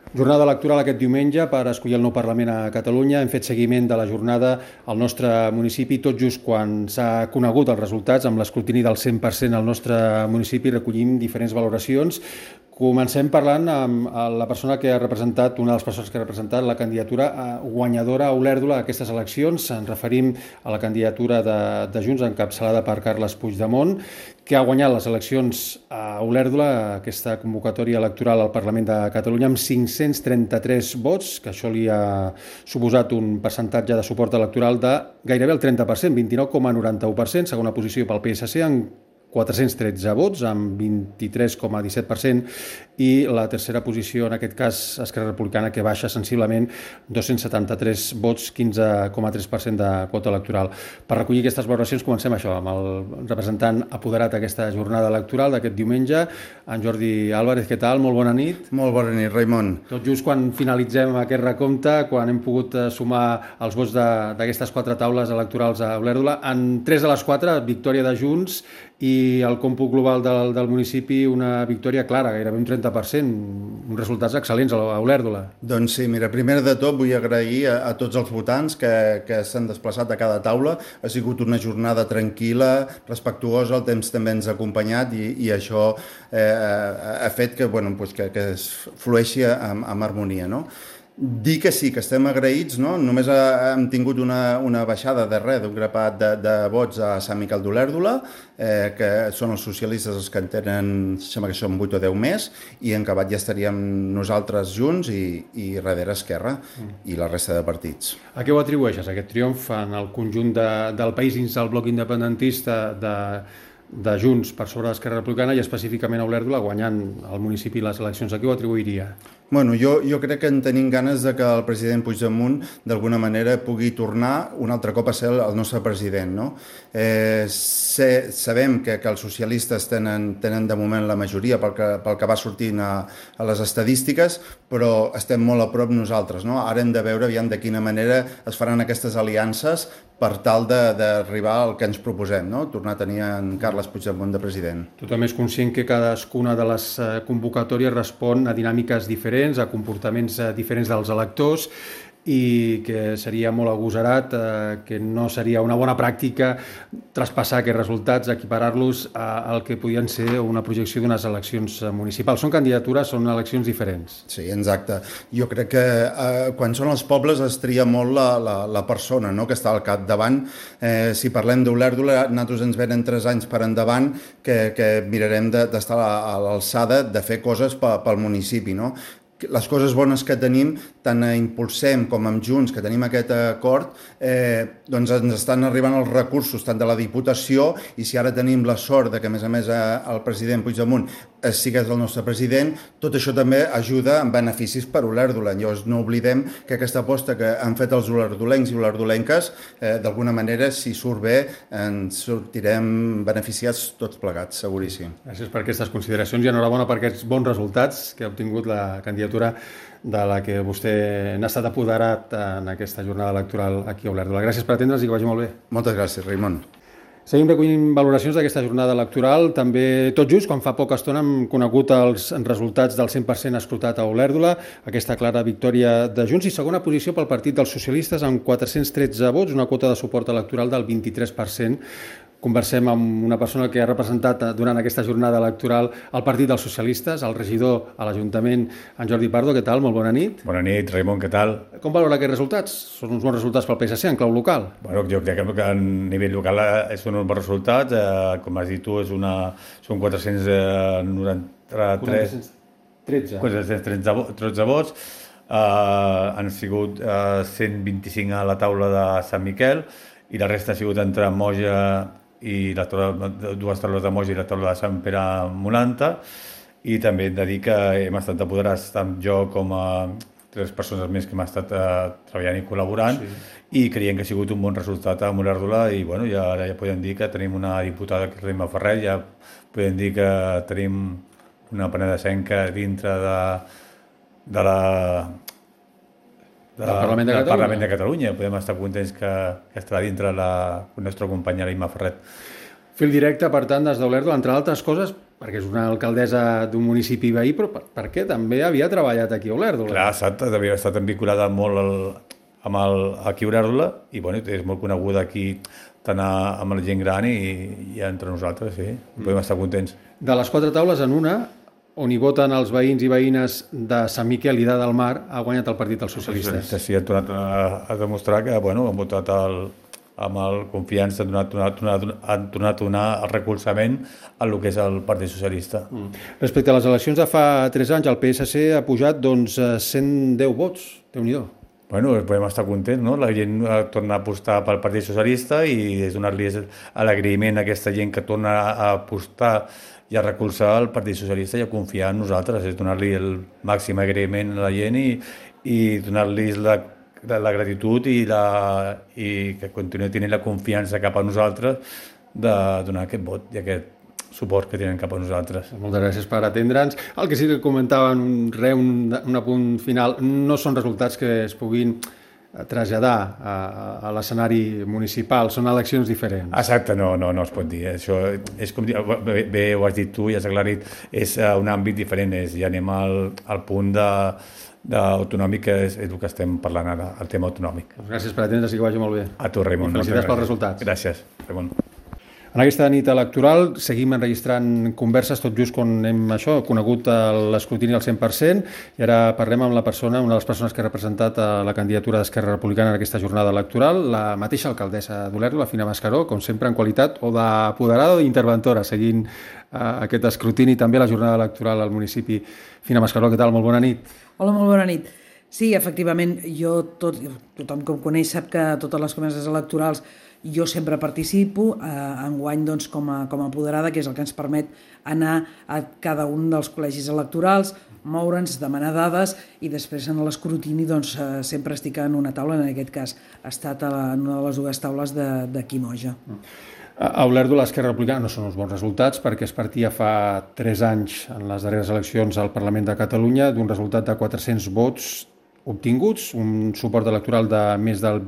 Jornada electoral aquest diumenge per escollir el nou Parlament a Catalunya. Hem fet seguiment de la jornada al nostre municipi, tot just quan s'ha conegut els resultats, amb l'escrutini del 100% al nostre municipi, recollim diferents valoracions. Comencem parlant amb la persona que ha representat, una de les persones que ha representat la candidatura guanyadora a Olèrdola a aquestes eleccions. Ens referim a la candidatura de Junts, encapçalada per Carles Puigdemont, que ha guanyat les eleccions a Olèrdola, aquesta convocatòria electoral al Parlament de Catalunya, amb 533 vots, que això li ha suposat un percentatge de suport electoral de gairebé el 30%, 29,91%, segona posició pel PSC, en 413 vots, amb 23,17%, i la tercera posició, en aquest cas, Esquerra Republicana, que baixa sensiblement 273 vots, 15,3% de quota electoral. Per recollir aquestes valoracions comencem això, amb el representant apoderat d'aquesta jornada electoral d'aquest diumenge, en Jordi Álvarez. Què tal? Molt bona nit. Molt bona nit, Raimon. Tot just quan finalitzem aquest recompte, quan hem pogut sumar els vots d'aquestes 4 taules electorals a Olèrdola, en 3 de les 4, victòria de Junts, i el còmput global del municipi una victòria clara, gairebé un 30%, uns resultats excel·lents a Olèrdola. Doncs sí, mira, primer de tot vull agrair a tots els votants que s'han desplaçat a cada taula. Ha sigut una jornada tranquil·la, respectuosa, el temps també ens ha acompanyat i això ha fet que es flueixi amb harmonia, no? Dir que sí, que estem agraïts, no? Només hem tingut una baixada d'un grapat de vots a Sant Miquel d'Olèrdola, que són els socialistes els que en tenen, sembla que són 8 o 10 més, i en acabat ja estaríem nosaltres junts i darrere Esquerra i la resta de partits. A què ho atribueixes, aquest triomf en el conjunt del país dins del bloc independentista de Junts per sobre d'Esquerra Republicana i específicament a Olèrdola, guanyant el municipi les eleccions? A què ho atribuiria? Bueno, jo crec que en tenim ganes de que el president Puigdemont d'alguna manera pugui tornar un altre cop a ser el nostre president, no? Sabem que els socialistes tenen de moment la majoria pel que va sortint a les estadístiques, però estem molt a prop nosaltres, no? Ara hem de veure aviam de quina manera es faran aquestes aliances per tal d'arribar al que ens proposem, no? Tornar a tenir en Carles Puigdemont de president. Tothom és conscient que cadascuna de les convocatòries respon a dinàmiques diferents, a comportaments diferents dels electors, i que seria molt agosarat, que no seria una bona pràctica traspassar aquests resultats, equiparar-los al que podien ser una projecció d'unes eleccions municipals. Són candidatures, són eleccions diferents. Sí, exacte. Jo crec que quan són els pobles es tria molt la persona, no?, que està al capdavant. Si parlem d'Olèrdola, nosaltres ens venen 3 anys per endavant que mirarem d'estar a l'alçada de fer coses pel municipi, no? Les coses bones que tenim, tant a Impulsem com amb Junts, que tenim aquest acord, doncs ens estan arribant els recursos tant de la Diputació, i si ara tenim la sort de que, a més, el president Puigdemont sigués el nostre president, tot això també ajuda en beneficis per Olèrdola. Llavors no oblidem que aquesta aposta que han fet els olerdolencs i olerdolenques, d'alguna manera, si surt bé, ens sortirem beneficiats tots plegats, seguríssim. Gràcies per aquestes consideracions i enhorabona per aquests bons resultats que ha obtingut la candidatura de la que vostè n'ha estat apoderat en aquesta jornada electoral aquí a Olèrdola. Gràcies per atendre'ns i que vagi molt bé. Moltes gràcies, Raimon. Seguim recollint valoracions d'aquesta jornada electoral. També, tot just, quan fa poca estona hem conegut els resultats del 100% escrutat a Olèrdola, aquesta clara victòria de Junts, i segona posició pel Partit dels Socialistes amb 413 vots, una quota de suport electoral del 23%. Conversem amb una persona que ha representat durant aquesta jornada electoral el Partit dels Socialistes, el regidor a l'Ajuntament, en Jordi Pardo. Què tal? Molt bona nit. Bona nit, Raimon, què tal? Com valora aquests resultats? Són uns bons resultats pel PSC en clau local? Bueno, jo crec que a nivell local són uns bons resultats. Com has dit tu, són 413 vots. Han sigut 125 a la taula de Sant Miquel i la resta ha sigut entre Moja i dues taules de Moja i la taula de Sant Pere Monanta, i també hem de dir que hem estat apoderats tant jo com a 3 persones més que hem estat treballant i col·laborant, i creiem que ha sigut un bon resultat a Olèrdola, i bueno, ara ja podem dir que tenim una diputada, que és Rima Ferrer, ja podem dir que tenim una penedesenca dintre del Parlament de Catalunya. Podem estar contents que estarà dintre la nostra companya Imma Ferret. Fil directe, per tant, des d'Olèrdola, entre altres coses, perquè és una alcaldessa d'un municipi veí, però perquè també havia treballat aquí a Olèrdola. Clar, exacte, havia estat vinculada molt aquí a Olèrdola i bueno, és molt coneguda aquí tant amb la gent gran i entre nosaltres, sí, podem estar contents. De les 4 taules, en una, on hi voten els veïns i veïnes de Sant Miquel i de Del Mar, ha guanyat el Partit dels Socialistes. Sí, han tornat a demostrar que bueno, han votat amb el confiança, han tornat a donar el recolzament a lo que és el Partit Socialista. Respecte a les eleccions de fa 3 anys, el PSC ha pujat 110 vots, Déu-n'hi-do. Bueno, podem estar contents, no? La gent torna a apostar pel Partit Socialista i és donar-li l'agraïment a aquesta gent que torna a apostar i a recolzar el Partit Socialista i a confiar en nosaltres, és donar-li el màxim agraïment a la gent i donar-li la gratitud i que continuï tenint la confiança cap a nosaltres de donar aquest vot i aquest suport que tenen cap a nosaltres. Moltes gràcies per atendre'ns. El que sí que comentaven, un apunt final, no són resultats que es puguin traslladar a l'escenari municipal, són eleccions diferents. Exacte, no es pot dir. Això és com bé ho has dit tu i has aclarit, és un àmbit diferent, ja anem al punt autonòmic, que és el que estem parlant ara, el tema autonòmic. Gràcies per atendre'ns i que vagi molt bé. A tu, Raimon. Felicitats pels resultats. Gràcies, Raimon. En aquesta nit electoral seguim enregistrant converses tot just quan hem conegut l'escrutini al 100% i ara parlem amb una de les persones que ha representat la candidatura d'Esquerra Republicana en aquesta jornada electoral, la mateixa alcaldessa d'Olèrdola, la Fina Mascaró, com sempre en qualitat o d'apoderada o d'interventora, seguint aquest escrutini i també la jornada electoral al municipi. Fina Mascaró, què tal? Molt bona nit. Hola, molt bona nit. Sí, efectivament, tothom que em coneix sap que totes les converses electorals jo sempre participo, enguany doncs, com a apoderada, que és el que ens permet anar a cada un dels col·legis electorals, moure'ns, demanar dades i després en l'escrutini doncs, sempre estic en una taula, en aquest cas ha estat en una de les dues taules de Quimoja. A Olèrdola, l'Esquerra Republicana no són uns bons resultats perquè es partia fa 3 anys en les darreres eleccions al Parlament de Catalunya d'un resultat de 400 vots obtinguts, un suport electoral de més del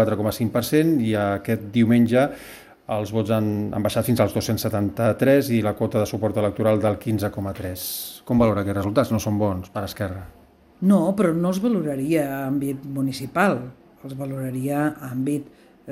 24,5% i aquest diumenge els vots han baixat fins als 273 i la quota de suport electoral del 15,3%. Com valora aquests resultats? No són bons per Esquerra. No, però no els valoraria a àmbit municipal, els valoraria a àmbit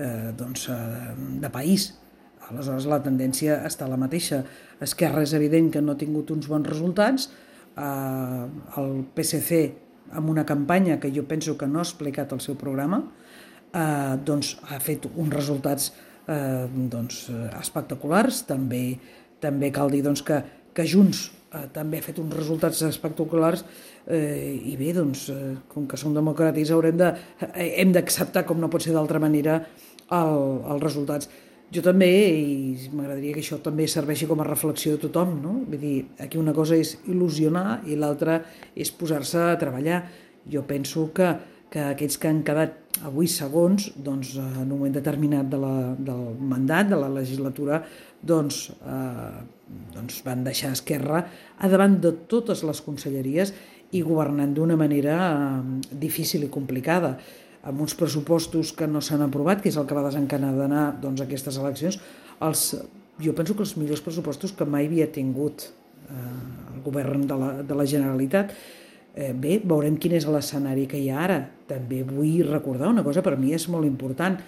de país. Aleshores la tendència està la mateixa. Esquerra és evident que no ha tingut uns bons resultats, el PSC amb una campanya que jo penso que no ha explicat el seu programa, doncs ha fet uns resultats espectaculars. També cal dir doncs, que Junts també ha fet uns resultats espectaculars i bé, doncs, com que som democràtics hem d'acceptar, com no pot ser d'altra manera, els resultats. Jo també, i m'agradaria que això també serveixi com a reflexió de tothom, no? Vull dir, aquí una cosa és il·lusionar i l'altra és posar-se a treballar. Jo penso que aquests que han quedat avui segons, doncs, en un moment determinat del mandat, de la legislatura, doncs van deixar Esquerra a davant de totes les conselleries i governant d'una manera difícil i complicada, amb uns pressupostos que no s'han aprovat, que és el que va desencadenar aquestes eleccions, jo penso que els millors pressupostos que mai havia tingut el govern de la Generalitat. Bé, veurem quin és l'escenari que hi ha ara. També vull recordar una cosa, per mi és molt important.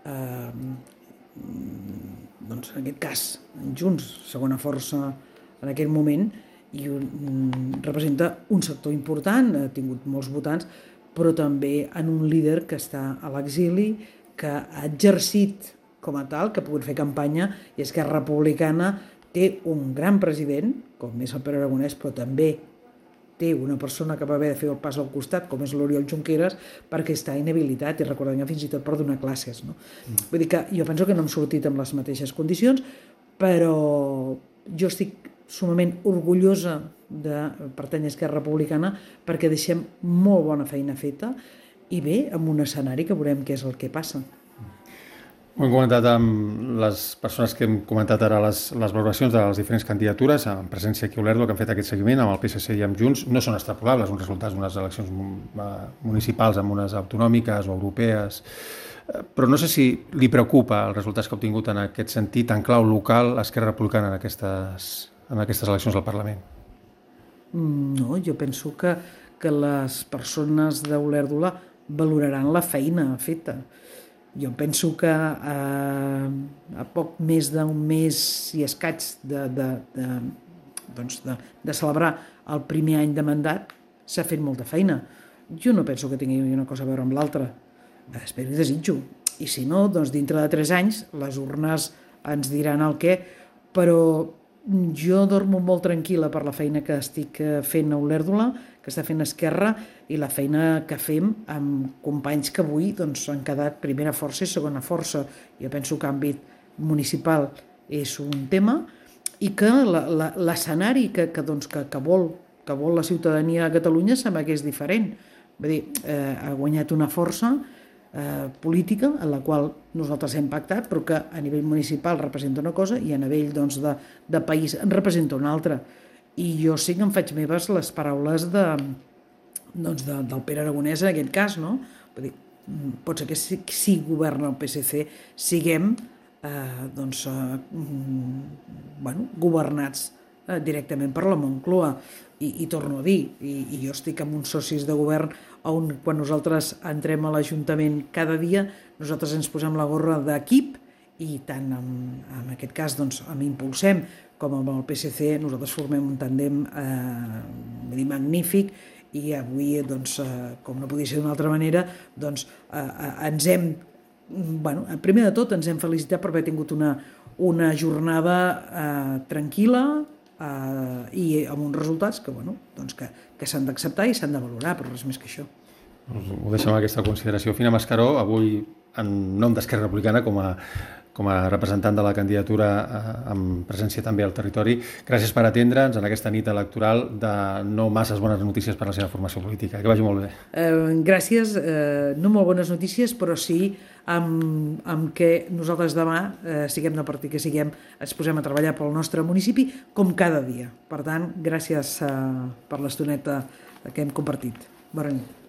Doncs en aquest cas, Junts, segona força en aquest moment, i representa un sector important, ha tingut molts votants, però també en un líder que està a l'exili, que ha exercit com a tal, que ha pogut fer campanya, i Esquerra Republicana té un gran president, com és el Pere Aragonès, però també té una persona que va haver de fer el pas al costat, com és l'Oriol Junqueras, perquè està inhabilitat, i recordem que fins i tot per donar classes. No? Vull dir que jo penso que no hem sortit amb les mateixes condicions, però jo estic sumament orgullosa de pertànyer a Esquerra Republicana perquè deixem molt bona feina feta i bé, amb un escenari que veurem què és el que passa. Ho hem comentat amb les persones que hem comentat ara les valoracions de les diferents candidatures, en presència aquí a Olèrdola, que han fet aquest seguiment amb el PSC i amb Junts. No són extrapolables uns resultats d'unes eleccions municipals amb unes autonòmiques o europees, però no sé si li preocupa els resultats que ha obtingut en aquest sentit, en clau local, Esquerra Republicana en en aquestes eleccions al Parlament? No, jo penso que les persones d'Olèrdola valoraran la feina feta. Jo penso que a poc més d'un mes i escaig de celebrar el primer any de mandat s'ha fet molta feina. Jo no penso que tingui una cosa a veure amb l'altra. Espero i desitjo. I si no, doncs dintre de 3 anys les urnes ens diran el què, però jo dormo molt tranquil·la per la feina que estic fent a Olèrdola, que està fent Esquerra, i la feina que fem amb companys que avui doncs, han quedat primera força i segona força. Jo penso que l'àmbit municipal és un tema i que l'escenari que vol la ciutadania de Catalunya sembla que és diferent. Vull dir, ha guanyat una força política en la qual nosaltres hem pactat, però que a nivell municipal representa una cosa i a nivell de país en representa una altra. I jo sí que em faig meves les paraules del Pere Aragonès en aquest cas, no? Vull dir, pot ser que si governa el PSC siguem governats directament per la Moncloa. I torno a dir, i jo estic amb uns socis de govern on quan nosaltres entrem a l'Ajuntament cada dia, nosaltres ens posem la gorra d'equip i tant en aquest cas amb Impulsem com amb el PSC nosaltres formem un tàndem magnífic i avui, com no podia ser d'una altra manera, ens hem primer de tot ens hem felicitat per haver tingut una jornada tranquil·la i amb uns resultats que s'han d'acceptar i s'han de valorar, però res més que això. Ho deixem amb aquesta consideració. Fina Mascaró, avui en nom d'Esquerra Republicana com a representant de la candidatura amb presència també al territori, gràcies per atendre'ns en aquesta nit electoral de no masses bones notícies per a la seva formació política. Que vagi molt bé. Gràcies. No molt bones notícies, però sí amb què nosaltres demà, siguem del partit que siguem, ens posem a treballar pel nostre municipi com cada dia. Per tant, gràcies per l'estoneta que hem compartit. Bona nit.